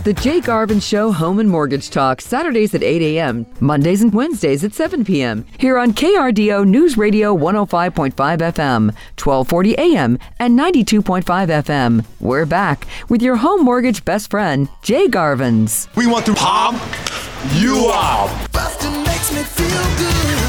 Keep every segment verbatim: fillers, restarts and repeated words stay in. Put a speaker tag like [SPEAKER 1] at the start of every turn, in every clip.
[SPEAKER 1] The Jay Garvin Show Home and Mortgage Talk, Saturdays at eight a.m., Mondays and Wednesdays at seven p.m. here on K R D O News Radio one oh five point five F M, twelve forty A M, and ninety-two point five F M. We're back with your home mortgage best friend, Jay Garvins.
[SPEAKER 2] We want to pump you up.
[SPEAKER 3] Bustin' makes me feel good.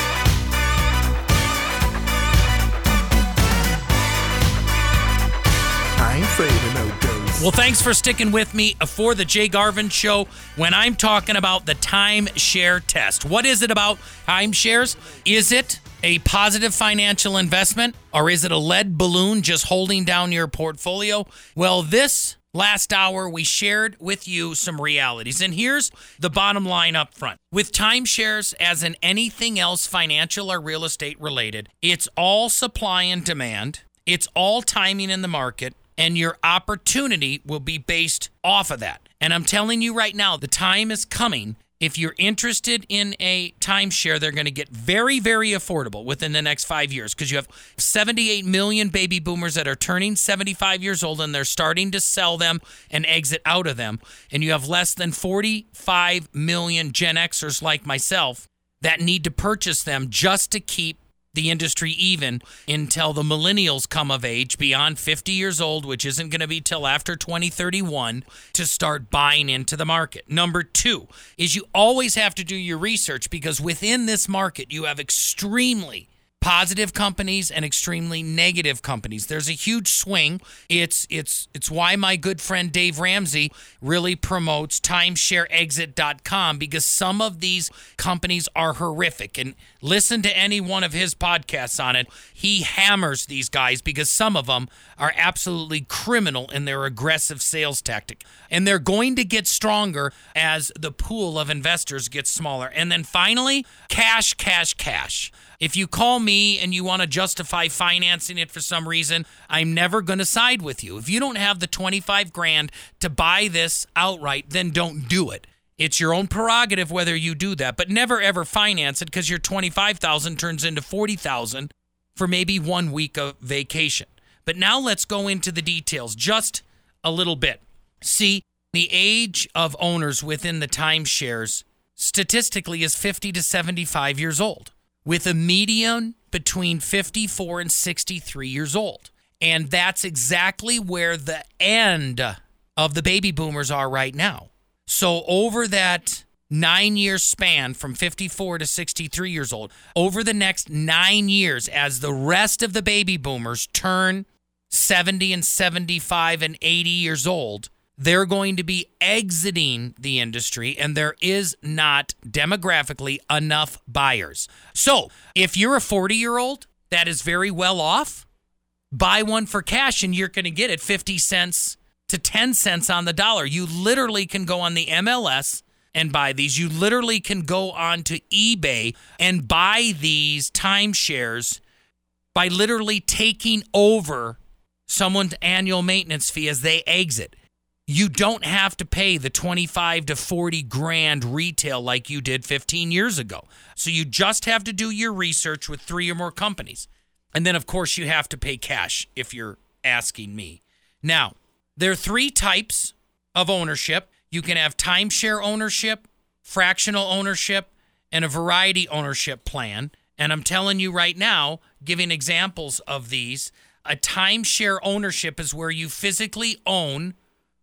[SPEAKER 3] I ain't afraid of no ghosts.
[SPEAKER 4] Well, thanks for sticking with me for the Jay Garvin Show when I'm talking about the timeshare test. What is it about timeshares? Is it a positive financial investment, or is it a lead balloon just holding down your portfolio? Well, this last hour, we shared with you some realities. And here's the bottom line up front. With timeshares, as in anything else financial or real estate related, it's all supply and demand. It's all timing in the market. And your opportunity will be based off of that. And I'm telling you right now, the time is coming. If you're interested in a timeshare, they're going to get very, very affordable within the next five years because you have seventy-eight million baby boomers that are turning seventy-five years old, and they're starting to sell them and exit out of them. And you have less than forty-five million Gen Xers like myself that need to purchase them just to keep the industry even until the millennials come of age beyond fifty years old, which isn't going to be till after twenty thirty-one, to start buying into the market. Number two is you always have to do your research because within this market, you have extremely positive companies and extremely negative companies. There's a huge swing. It's it's it's why my good friend Dave Ramsey really promotes timeshare exit dot com, because some of these companies are horrific. And listen to any one of his podcasts on it. He hammers these guys because some of them are absolutely criminal in their aggressive sales tactic. And they're going to get stronger as the pool of investors gets smaller. And then finally, cash, cash, cash. If you call me and you want to justify financing it for some reason, I'm never going to side with you. If you don't have the twenty-five grand to buy this outright, then don't do it. It's your own prerogative whether you do that, but never ever finance it because your twenty-five thousand turns into forty thousand for maybe one week of vacation. But now let's go into the details just a little bit. See, the age of owners within the timeshares statistically is fifty to seventy-five years old, with a median between fifty-four and sixty-three years old. And that's exactly where the end of the baby boomers are right now. So over that nine-year span from fifty-four to sixty-three years old, over the next nine years, as the rest of the baby boomers turn seventy and seventy-five and eighty years old, they're going to be exiting the industry, and there is not demographically enough buyers. So if you're a forty-year-old that is very well off, buy one for cash, and you're going to get it fifty cents to ten cents on the dollar. You literally can go on the M L S and buy these. You literally can go on to eBay and buy these timeshares by literally taking over someone's annual maintenance fee as they exit. You don't have to pay the twenty-five to forty grand retail like you did fifteen years ago. So you just have to do your research with three or more companies. And then, of course, you have to pay cash if you're asking me. Now, there are three types of ownership. You can have timeshare ownership, fractional ownership, and a variety ownership plan. And I'm telling you right now, giving examples of these, a timeshare ownership is where you physically own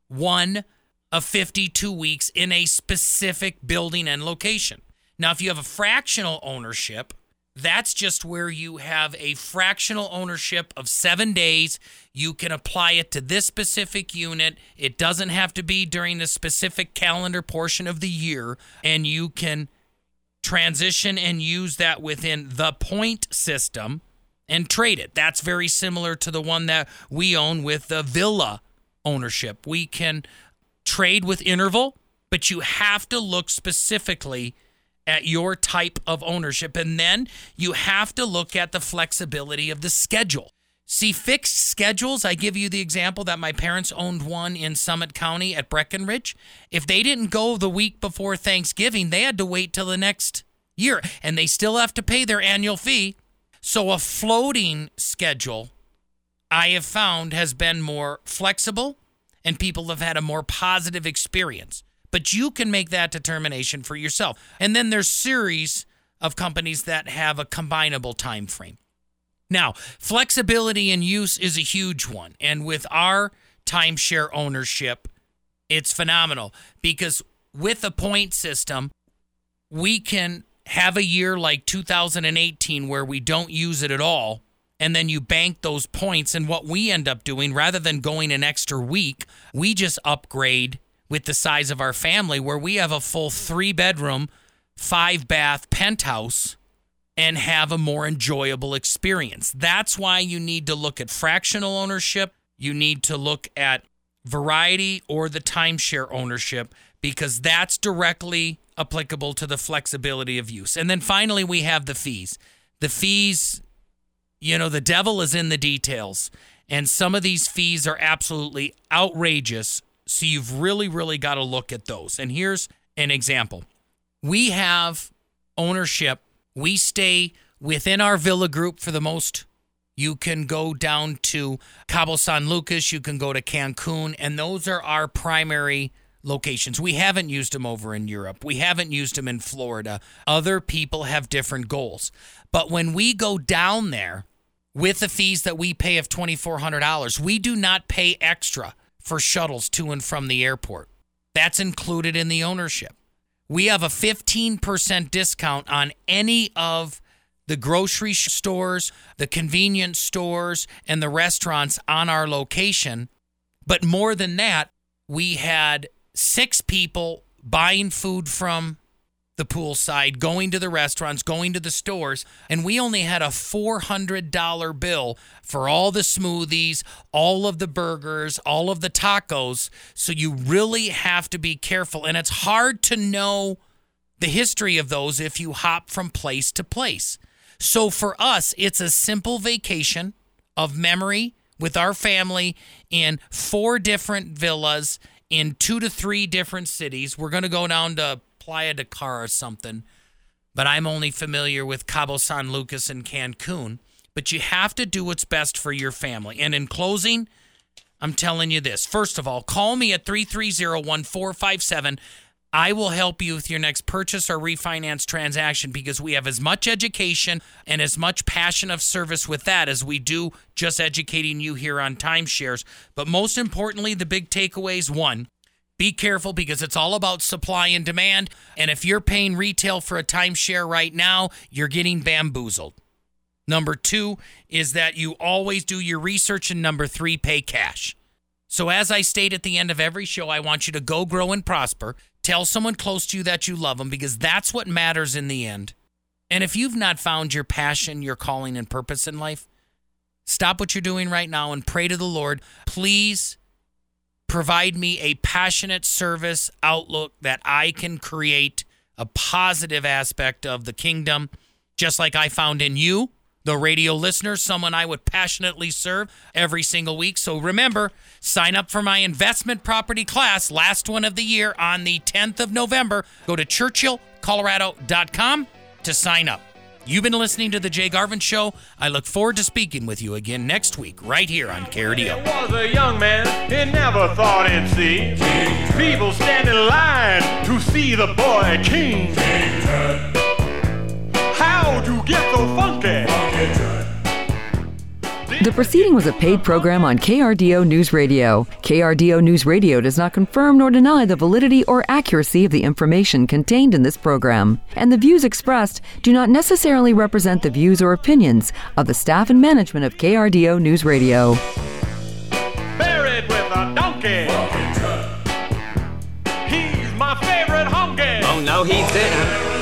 [SPEAKER 4] one of fifty-two weeks in a specific building and location. Now, if you have a fractional ownership, that's just where you have a fractional ownership of seven days. You can apply it to this specific unit. It doesn't have to be during the specific calendar portion of the year, and you can transition and use that within the point system and trade it. That's very similar to the one that we own with the villa ownership. We can trade with interval, but you have to look specifically at your type of ownership. And then you have to look at the flexibility of the schedule. See, fixed schedules, I give you the example that my parents owned one in Summit County at Breckenridge. If they didn't go the week before Thanksgiving, they had to wait till the next year, and they still have to pay their annual fee. So a floating schedule, I have found, has been more flexible and people have had a more positive experience. But you can make that determination for yourself. And then there's series of companies that have a combinable time frame. Now, flexibility in use is a huge one. And with our timeshare ownership, it's phenomenal because with a point system, we can have a year like two thousand eighteen where we don't use it at all, and then you bank those points. And what we end up doing, rather than going an extra week, we just upgrade with the size of our family where we have a full three-bedroom, five-bath penthouse and have a more enjoyable experience. That's why you need to look at fractional ownership. You need to look at variety or the timeshare ownership because that's directly applicable to the flexibility of use. And then finally, we have the fees. The fees, you know, the devil is in the details. And some of these fees are absolutely outrageous. So you've really, really got to look at those. And here's an example. We have ownership. We stay within our villa group for the most. You can go down to Cabo San Lucas. You can go to Cancun. And those are our primary locations. We haven't used them over in Europe. We haven't used them in Florida. Other people have different goals. But when we go down there with the fees that we pay of twenty-four hundred dollars, we do not pay extra for shuttles to and from the airport. That's included in the ownership. We have a fifteen percent discount on any of the grocery stores, the convenience stores, and the restaurants on our location. But more than that, we had six people buying food from the poolside, going to the restaurants, going to the stores, and we only had a four hundred dollars bill for all the smoothies, all of the burgers, all of the tacos. So you really have to be careful, and it's hard to know the history of those if you hop from place to place. So for us, it's a simple vacation of memory with our family in four different villas in two to three different cities. We're going to go down to Playa del Carmen or something, but I'm only familiar with Cabo San Lucas and Cancun. But you have to do what's best for your family. And in closing, I'm telling you this. First of all, call me at three three zero, one four five seven. I will help you with your next purchase or refinance transaction because we have as much education and as much passion of service with that as we do just educating you here on timeshares. But most importantly, the big takeaways, one, be careful because it's all about supply and demand. And if you're paying retail for a timeshare right now, you're getting bamboozled. Number two is that you always do your research. And number three, pay cash. So as I state at the end of every show, I want you to go, grow, and prosper. Tell someone close to you that you love them because that's what matters in the end. And if you've not found your passion, your calling, and purpose in life, stop what you're doing right now and pray to the Lord. Please provide me a passionate service outlook that I can create a positive aspect of the kingdom, just like I found in you, the radio listener, someone I would passionately serve every single week. So remember, sign up for my investment property class, last one of the year, on the tenth of November. Go to churchill colorado dot com to sign up. You've been listening to The Jay Garvin Show. I look forward to speaking with you again next week, right here on K R D O.
[SPEAKER 2] There was a young man he never thought he'd see people stand in line to see the boy king. How'd you get so funky?
[SPEAKER 1] The proceeding was a paid program on K R D O News Radio. K R D O News Radio does not confirm nor deny the validity or accuracy of the information contained in this program, and the views expressed do not necessarily represent the views or opinions of the staff and management of K R D O News Radio.
[SPEAKER 2] Buried with a donkey. He's my favorite honky.
[SPEAKER 5] Oh no, he didn't.